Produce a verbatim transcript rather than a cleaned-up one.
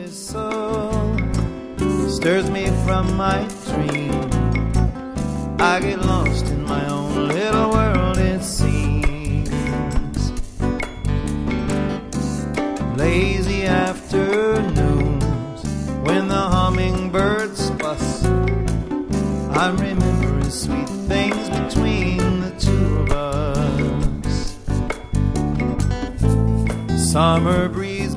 whistle stirs me from my dream. I get lost in my own little world, it seems. Lazy afternoons when the hummingbirds fuss, I'm remembering sweet things between the two of us. Summer breeze